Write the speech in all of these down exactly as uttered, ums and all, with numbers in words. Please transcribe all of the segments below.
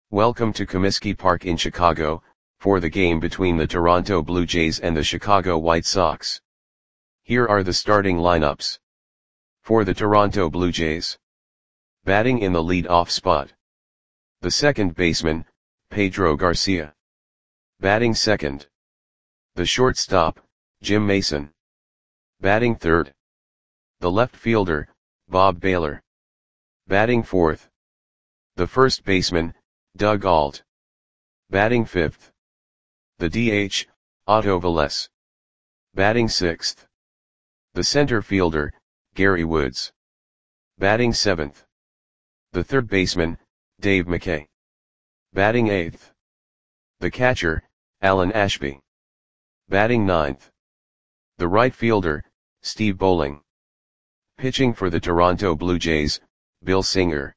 Welcome to Comiskey Park in Chicago, for the game between the Toronto Blue Jays and the Chicago White Sox. Here are the starting lineups. For the Toronto Blue Jays. Batting in the lead-off spot. The second baseman, Pedro Garcia. Batting second. The shortstop, Jim Mason. Batting third. The left fielder, Bob Baylor. Batting fourth. The first baseman, Doug Ault. Batting fifth. The D H, Otto Velez. Batting sixth. The center fielder, Gary Woods. Batting seventh. The third baseman, Dave McKay. Batting eighth. The catcher, Alan Ashby. Batting ninth. The right fielder, Steve Bowling. Pitching for the Toronto Blue Jays, Bill Singer.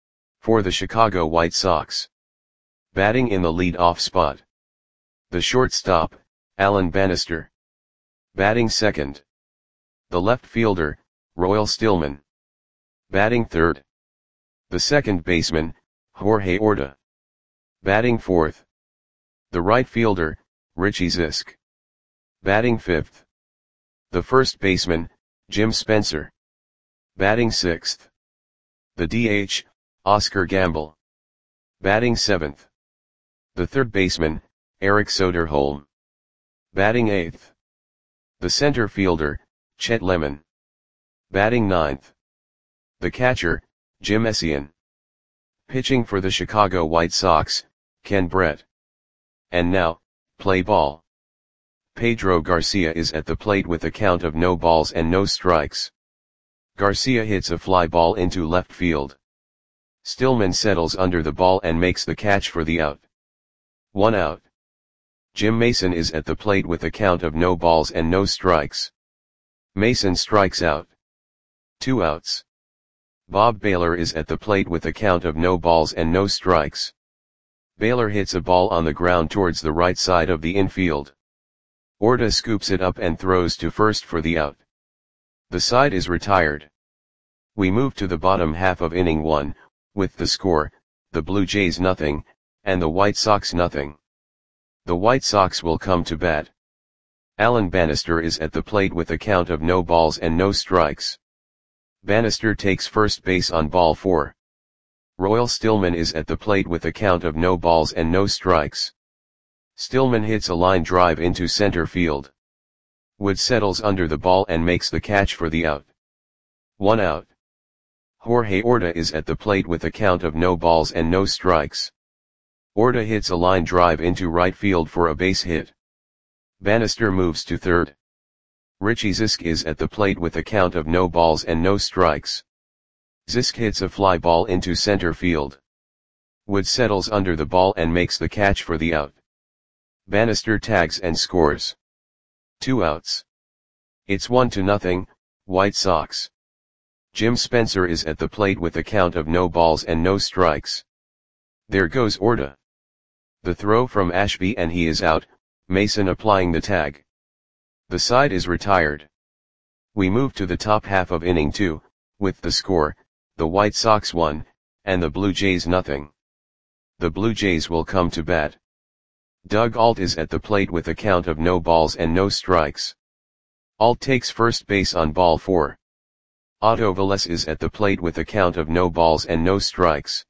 For the Chicago White Sox. Batting in the lead-off spot. The shortstop, Alan Bannister. Batting second. The left fielder, Royal Stillman. Batting third. The second baseman, Jorge Orta. Batting fourth. The right fielder, Richie Zisk. Batting fifth. The first baseman, Jim Spencer. Batting sixth. The D H, Oscar Gamble. Batting seventh. The third baseman, Eric Soderholm. Batting eighth. The center fielder, Chet Lemon. Batting ninth. The catcher, Jim Essien. Pitching for the Chicago White Sox, Ken Brett. And now, play ball. Pedro Garcia is at the plate with a count of no balls and no strikes. Garcia hits a fly ball into left field. Stillman settles under the ball and makes the catch for the out. One out. Jim Mason is at the plate with a count of no balls and no strikes. Mason strikes out. Two outs. Bob Baylor is at the plate with a count of no balls and no strikes. Baylor hits a ball on the ground towards the right side of the infield. Orta scoops it up and throws to first for the out. The side is retired. We move to the bottom half of inning one, with the score, the Blue Jays nothing, and the White Sox nothing. The White Sox will come to bat. Alan Bannister is at the plate with a count of no balls and no strikes. Bannister takes first base on ball four. Royal Stillman is at the plate with a count of no balls and no strikes. Stillman hits a line drive into center field. Wood settles under the ball and makes the catch for the out. One out. Jorge Orta is at the plate with a count of no balls and no strikes. Orta hits a line drive into right field for a base hit. Bannister moves to third. Richie Zisk is at the plate with a count of no balls and no strikes. Zisk hits a fly ball into center field. Wood settles under the ball and makes the catch for the out. Bannister tags and scores. Two outs. It's one to nothing, White Sox. Jim Spencer is at the plate with a count of no balls and no strikes. There goes Orta. The throw from Ashby and he is out, Mason applying the tag. The side is retired. We move to the top half of inning two, with the score, the White Sox one, and the Blue Jays nothing. The Blue Jays will come to bat. Doug Ault is at the plate with a count of no balls and no strikes. Ault takes first base on ball four. Otto Velez is at the plate with a count of no balls and no strikes.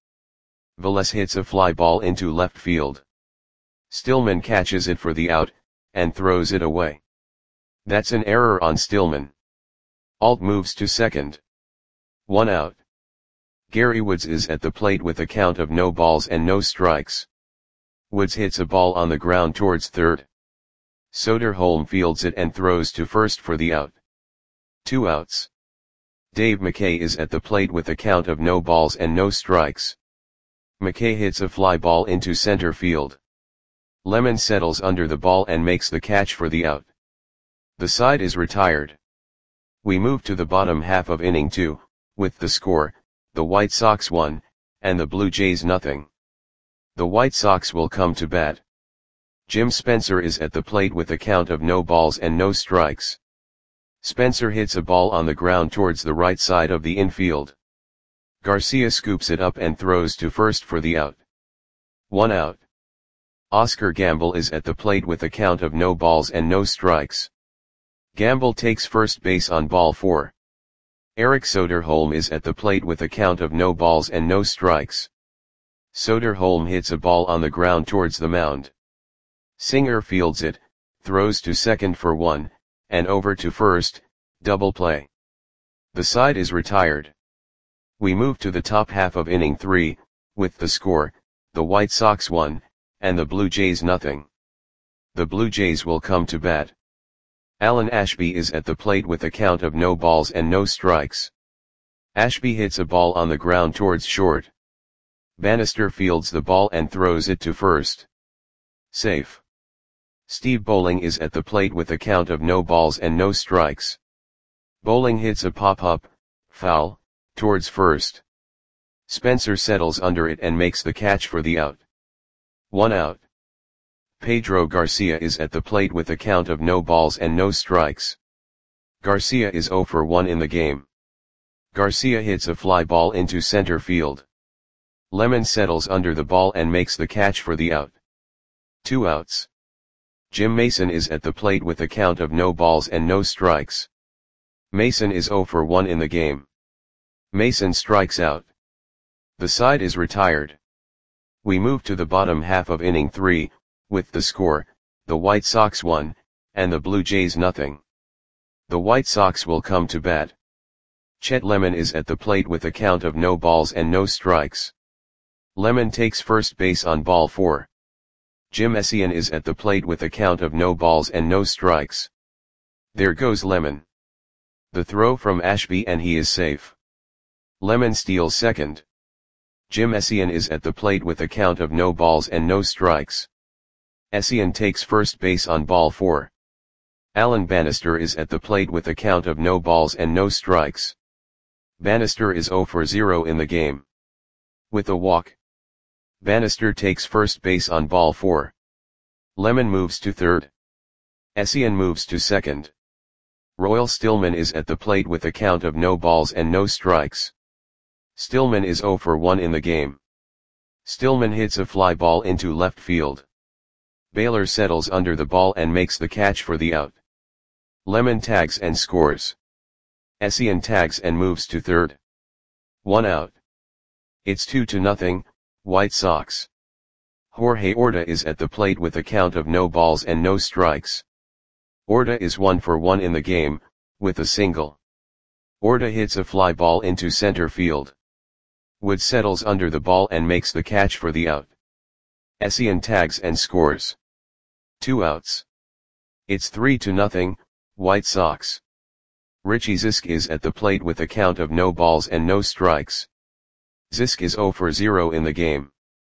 Velez hits a fly ball into left field. Stillman catches it for the out, and throws it away. That's an error on Stillman. Ault moves to second. One out. Gary Woods is at the plate with a count of no balls and no strikes. Woods hits a ball on the ground towards third. Soderholm fields it and throws to first for the out. Two outs. Dave McKay is at the plate with a count of no balls and no strikes. McKay hits a fly ball into center field. Lemon settles under the ball and makes the catch for the out. The side is retired. We move to the bottom half of inning two, with the score, the White Sox one, and the Blue Jays nothing. The White Sox will come to bat. Jim Spencer is at the plate with a count of no balls and no strikes. Spencer hits a ball on the ground towards the right side of the infield. Garcia scoops it up and throws to first for the out. one out. Oscar Gamble is at the plate with a count of no balls and no strikes. Gamble takes first base on ball four. Eric Soderholm is at the plate with a count of no balls and no strikes. Soderholm hits a ball on the ground towards the mound. Singer fields it, throws to second for one, and over to first, double play. The side is retired. We move to the top half of inning three, with the score, the White Sox one, and the Blue Jays nothing. The Blue Jays will come to bat. Alan Ashby is at the plate with a count of no balls and no strikes. Ashby hits a ball on the ground towards short. Bannister fields the ball and throws it to first. Safe. Steve Bowling is at the plate with a count of no balls and no strikes. Bowling hits a pop-up, foul, towards first. Spencer settles under it and makes the catch for the out. One out. Pedro Garcia is at the plate with a count of no balls and no strikes. Garcia is zero for one in the game. Garcia hits a fly ball into center field. Lemon settles under the ball and makes the catch for the out. Two outs. Jim Mason is at the plate with a count of no balls and no strikes. Mason is zero for one in the game. Mason strikes out. The side is retired. We move to the bottom half of inning three, with the score, the White Sox one, and the Blue Jays nothing. The White Sox will come to bat. Chet Lemon is at the plate with a count of no balls and no strikes. Lemon takes first base on ball four. Jim Essien is at the plate with a count of no balls and no strikes. There goes Lemon. The throw from Ashby and he is safe. Lemon steals second. Jim Essien is at the plate with a count of no balls and no strikes. Essien takes first base on ball four. Alan Bannister is at the plate with a count of no balls and no strikes. Bannister is zero for zero in the game. With a walk. Bannister takes first base on ball four. Lemon moves to third. Essien moves to second. Royal Stillman is at the plate with a count of no balls and no strikes. Stillman is zero for one in the game. Stillman hits a fly ball into left field. Baylor settles under the ball and makes the catch for the out. Lemon tags and scores. Essien tags and moves to third. One out. It's two to nothing, White Sox. Jorge Orta is at the plate with a count of no balls and no strikes. Orta is one for one in the game, with a single. Orta hits a fly ball into center field. Wood settles under the ball and makes the catch for the out. Essien tags and scores. Two outs. It's three to nothing, White Sox. Richie Zisk is at the plate with a count of no balls and no strikes. Zisk is zero for zero in the game.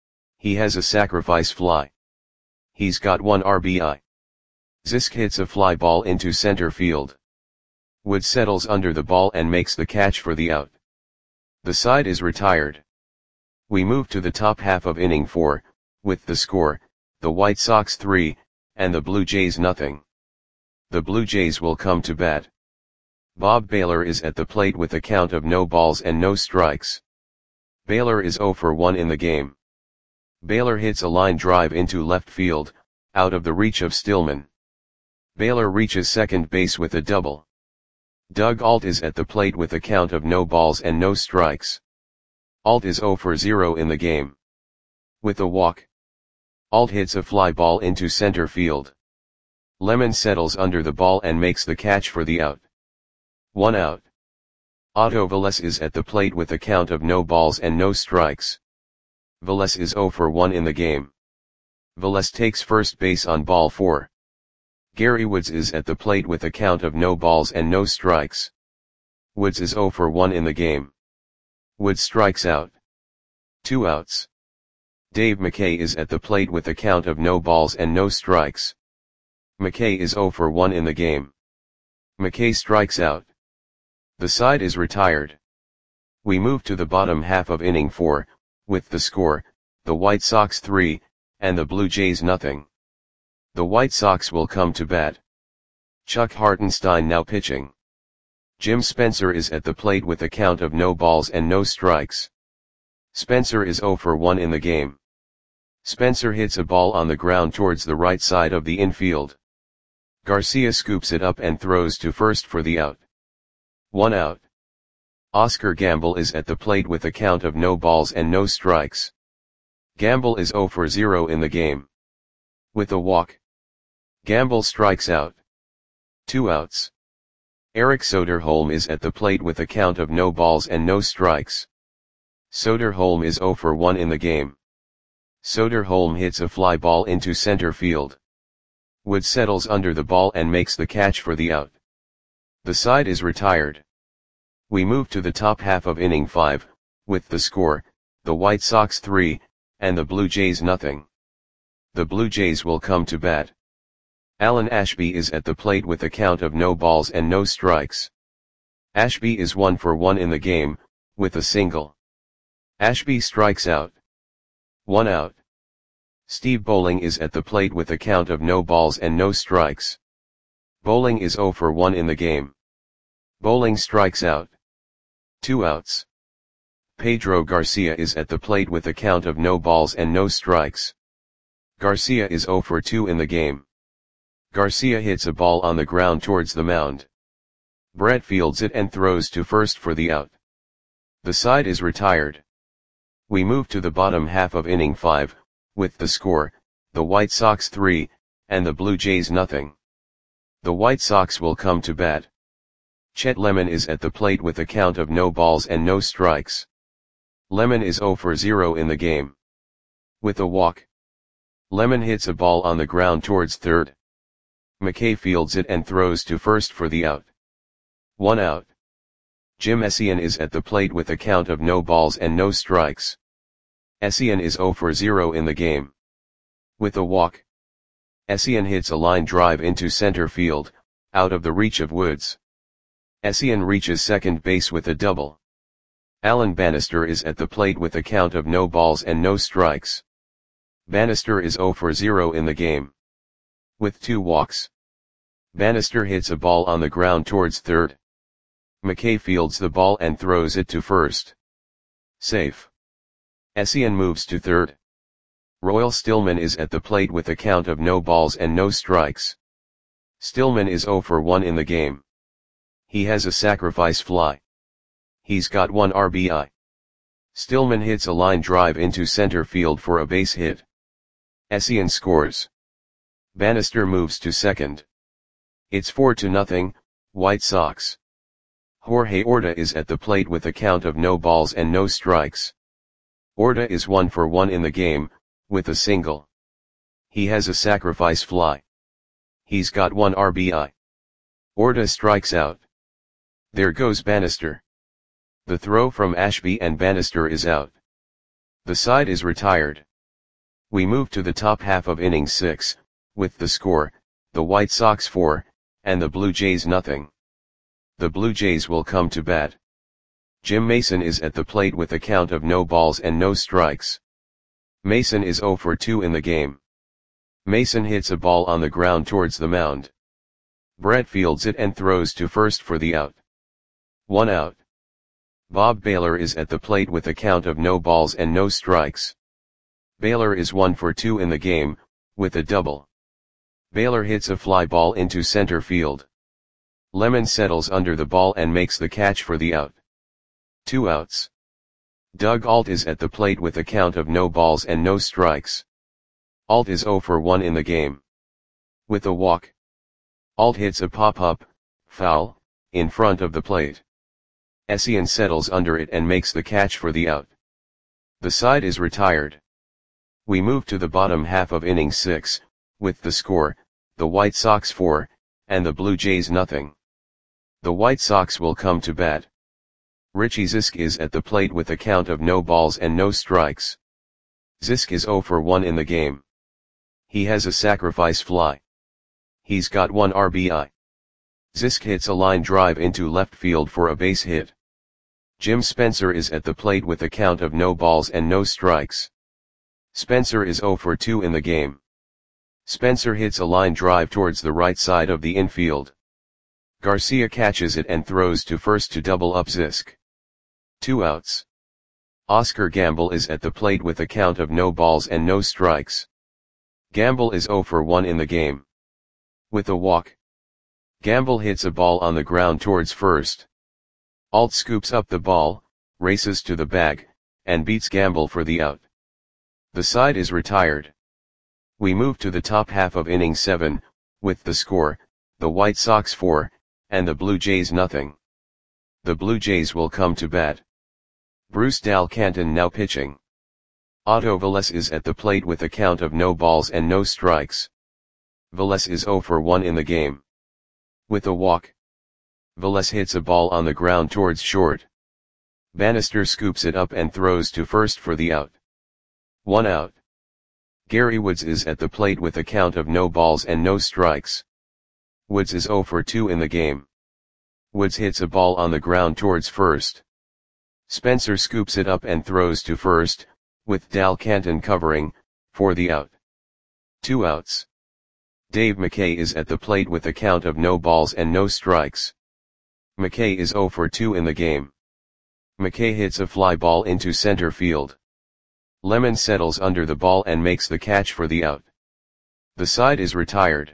He has a sacrifice fly. He's got one R B I. Zisk hits a fly ball into center field. Wood settles under the ball and makes the catch for the out. The side is retired. We move to the top half of inning four, with the score, the White Sox three, and the Blue Jays nothing. The Blue Jays will come to bat. Bob Baylor is at the plate with a count of no balls and no strikes. Baylor is zero for one in the game. Baylor hits a line drive into left field, out of the reach of Stillman. Baylor reaches second base with a double. Doug Alt is at the plate with a count of no balls and no strikes. Alt is zero for zero in the game. With a walk. Alt hits a fly ball into center field. Lemon settles under the ball and makes the catch for the out. One out. Otto Velez is at the plate with a count of no balls and no strikes. Velez is zero for one in the game. Velez takes first base on ball four. Gary Woods is at the plate with a count of no balls and no strikes. Woods is zero for one in the game. Woods strikes out. Two outs. Dave McKay is at the plate with a count of no balls and no strikes. McKay is zero for one in the game. McKay strikes out. The side is retired. We move to the bottom half of inning four, with the score, the White Sox three, and the Blue Jays nothing. The White Sox will come to bat. Chuck Hartenstein now pitching. Jim Spencer is at the plate with a count of no balls and no strikes. Spencer is zero for one in the game. Spencer hits a ball on the ground towards the right side of the infield. Garcia scoops it up and throws to first for the out. One out. Oscar Gamble is at the plate with a count of no balls and no strikes. Gamble is zero for zero in the game. With a walk, Gamble strikes out. Two outs. Eric Soderholm is at the plate with a count of no balls and no strikes. Soderholm is zero for one in the game. Soderholm hits a fly ball into center field. Wood settles under the ball and makes the catch for the out. The side is retired. We move to the top half of inning five, with the score, the White Sox three, and the Blue Jays nothing. The Blue Jays will come to bat. Alan Ashby is at the plate with a count of no balls and no strikes. Ashby is one for one in the game, with a single. Ashby strikes out. One out. Steve Bowling is at the plate with a count of no balls and no strikes. Bowling is zero for one in the game. Bowling strikes out. Two outs. Pedro Garcia is at the plate with a count of no balls and no strikes. Garcia is zero for two in the game. Garcia hits a ball on the ground towards the mound. Brett fields it and throws to first for the out. The side is retired. We move to the bottom half of inning five, with the score, the White Sox three, and the Blue Jays nothing. The White Sox will come to bat. Chet Lemon is at the plate with a count of no balls and no strikes. Lemon is zero for zero in the game. With a walk, Lemon hits a ball on the ground towards third. McKay fields it and throws to first for the out. One out. Jim Essien is at the plate with a count of no balls and no strikes. Essien is zero for zero in the game. With a walk, Essien hits a line drive into center field, out of the reach of Woods. Essien reaches second base with a double. Alan Bannister is at the plate with a count of no balls and no strikes. Bannister is zero for zero in the game. With two walks, Bannister hits a ball on the ground towards third. McKay fields the ball and throws it to first. Safe. Essien moves to third. Royal Stillman is at the plate with a count of no balls and no strikes. Stillman is zero for one in the game. He has a sacrifice fly. He's got one R B I. Stillman hits a line drive into center field for a base hit. Essien scores. Bannister moves to second. It's four to nothing, White Sox. Jorge Orta is at the plate with a count of no balls and no strikes. Orta is one for one in the game, with a single. He has a sacrifice fly. He's got one R B I. Orta strikes out. There goes Bannister. The throw from Ashby and Bannister is out. The side is retired. We move to the top half of inning six, with the score, the White Sox four, and the Blue Jays nothing. The Blue Jays will come to bat. Jim Mason is at the plate with a count of no balls and no strikes. Mason is zero for two in the game. Mason hits a ball on the ground towards the mound. Brett fields it and throws to first for the out. One out. Bob Baylor is at the plate with a count of no balls and no strikes. Baylor is one for two in the game, with a double. Baylor hits a fly ball into center field. Lemon settles under the ball and makes the catch for the out. Two outs. Doug Alt is at the plate with a count of no balls and no strikes. Alt is zero for one in the game. With a walk, Alt hits a pop-up, foul, in front of the plate. Essien settles under it and makes the catch for the out. The side is retired. We move to the bottom half of inning six, with the score, the White Sox four, and the Blue Jays nothing. The White Sox will come to bat. Richie Zisk is at the plate with a count of no balls and no strikes. Zisk is zero for one in the game. He has a sacrifice fly. He's got one R B I. Zisk hits a line drive into left field for a base hit. Jim Spencer is at the plate with a count of no balls and no strikes. Spencer is zero for two in the game. Spencer hits a line drive towards the right side of the infield. Garcia catches it and throws to first to double up Zisk. Two outs. Oscar Gamble is at the plate with a count of no balls and no strikes. Gamble is zero for one in the game. With a walk, Gamble hits a ball on the ground towards first. Alt scoops up the ball, races to the bag, and beats Gamble for the out. The side is retired. We move to the top half of inning seven, with the score, the White Sox four, and the Blue Jays nothing. The Blue Jays will come to bat. Bruce Dal Canton now pitching. Otto Velez is at the plate with a count of no balls and no strikes. Velez is zero for one in the game. With a walk, Velez hits a ball on the ground towards short. Bannister scoops it up and throws to first for the out. One out. Gary Woods is at the plate with a count of no balls and no strikes. Woods is zero for two in the game. Woods hits a ball on the ground towards first. Spencer scoops it up and throws to first, with Dal Canton covering, for the out. Two outs. Dave McKay is at the plate with a count of no balls and no strikes. McKay is zero for two in the game. McKay hits a fly ball into center field. Lemon settles under the ball and makes the catch for the out. The side is retired.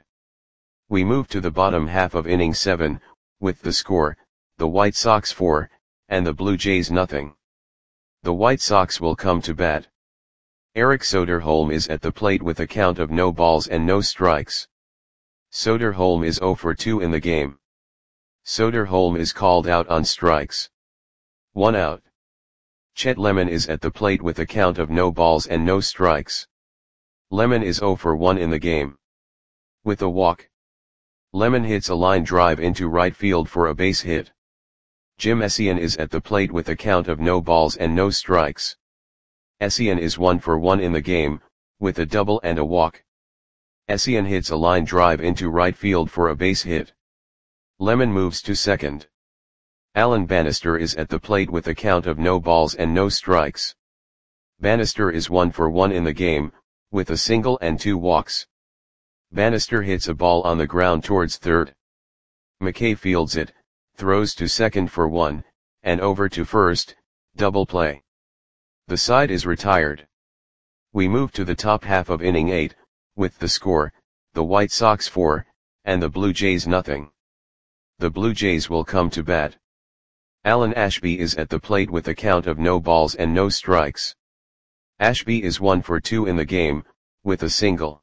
We move to the bottom half of inning seven, with the score, the White Sox four, and the Blue Jays nothing. The White Sox will come to bat. Eric Soderholm is at the plate with a count of no balls and no strikes. Soderholm is zero for two in the game. Soderholm is called out on strikes. One out. Chet Lemon is at the plate with a count of no balls and no strikes. Lemon is zero for one in the game. With a walk, Lemon hits a line drive into right field for a base hit. Jim Essien is at the plate with a count of no balls and no strikes. Essien is one for one in the game, with a double and a walk. Essien hits a line drive into right field for a base hit. Lemon moves to second. Alan Bannister is at the plate with a count of no balls and no strikes. Bannister is one for one in the game, with a single and two walks. Bannister hits a ball on the ground towards third. McKay fields it, throws to second for one, and over to first, double play. The side is retired. We move to the top half of inning eight, with the score, the White Sox four, and the Blue Jays nothing. The Blue Jays will come to bat. Alan Ashby is at the plate with a count of no balls and no strikes. Ashby is one for two in the game, with a single.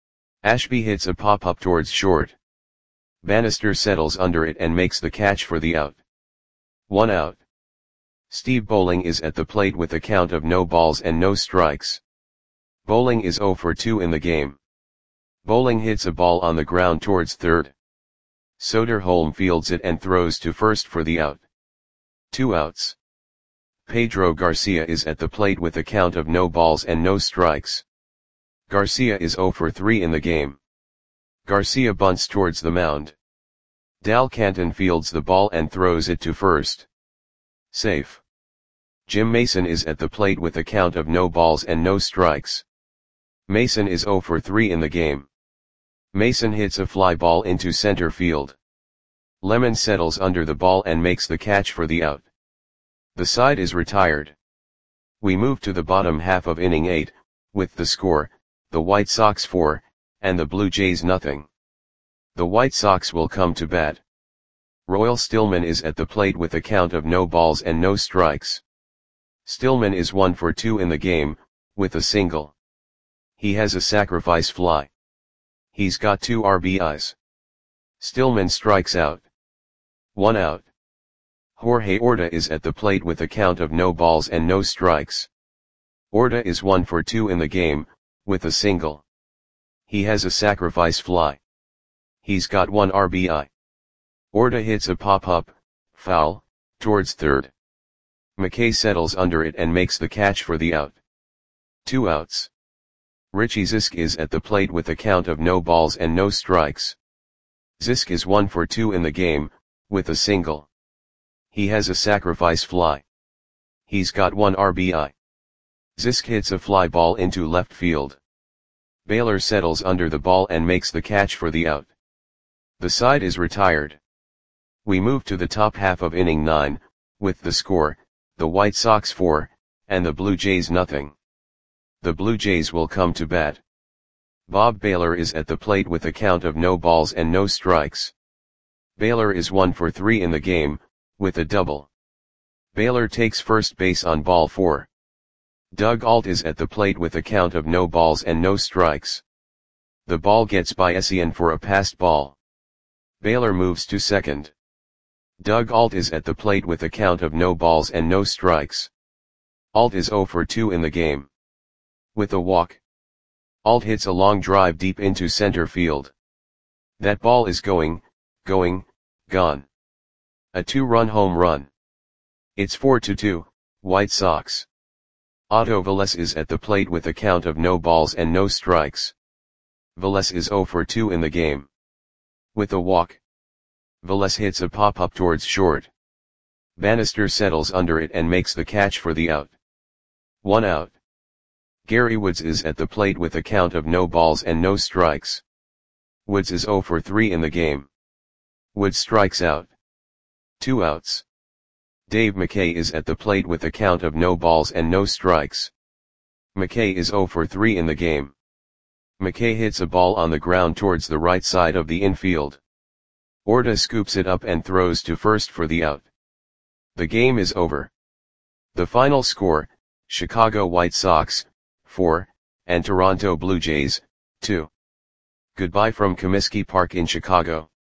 Ashby hits a pop-up towards short. Bannister settles under it and makes the catch for the out. One out. Steve Bowling is at the plate with a count of no balls and no strikes. Bowling is zero for two in the game. Bowling hits a ball on the ground towards third. Soderholm fields it and throws to first for the out. Two outs. Pedro Garcia is at the plate with a count of no balls and no strikes. Garcia is zero for three in the game. Garcia bunts towards the mound. Dal Canton fields the ball and throws it to first. Safe. Jim Mason is at the plate with a count of no balls and no strikes. Mason is zero for three in the game. Mason hits a fly ball into center field. Lemon settles under the ball and makes the catch for the out. The side is retired. We move to the bottom half of inning eight, with the score, the White Sox four, and the Blue Jays nothing. The White Sox will come to bat. Royal Stillman is at the plate with a count of no balls and no strikes. Stillman is one for two in the game, with a single. He has a sacrifice fly. He's got two R B Is. Stillman strikes out. One out. Jorge Orta is at the plate with a count of no balls and no strikes. Orta is one for two in the game, with a single. He has a sacrifice fly. He's got one R B I. Orta hits a pop-up, foul, towards third. McKay settles under it and makes the catch for the out. Two outs. Richie Zisk is at the plate with a count of no balls and no strikes. Zisk is one for two in the game, with a single. He has a sacrifice fly. He's got one R B I. Zisk hits a fly ball into left field. Baylor settles under the ball and makes the catch for the out. The side is retired. We move to the top half of inning nine, with the score, the White Sox four, and the Blue Jays nothing. The Blue Jays will come to bat. Bob Baylor is at the plate with a count of no balls and no strikes. Baylor is one for three in the game, with a double. Baylor takes first base on ball four. Doug Ault is at the plate with a count of no balls and no strikes. The ball gets by Essien for a passed ball. Baylor moves to second. Doug Ault is at the plate with a count of no balls and no strikes. Ault is zero for two in the game. With a walk. Ault hits a long drive deep into center field. That ball is going, going, gone. A two-run home run. It's four to two, White Sox. Otto Velez is at the plate with a count of no balls and no strikes. Velez is zero for two in the game. With a walk. Velez hits a pop-up towards short. Bannister settles under it and makes the catch for the out. One out. Gary Woods is at the plate with a count of no balls and no strikes. Woods is zero for three in the game. Woods strikes out. Two outs. Dave McKay is at the plate with a count of no balls and no strikes. McKay is zero for three in the game. McKay hits a ball on the ground towards the right side of the infield. Orta scoops it up and throws to first for the out. The game is over. The final score, Chicago White Sox, four, and Toronto Blue Jays, two. Goodbye from Comiskey Park in Chicago.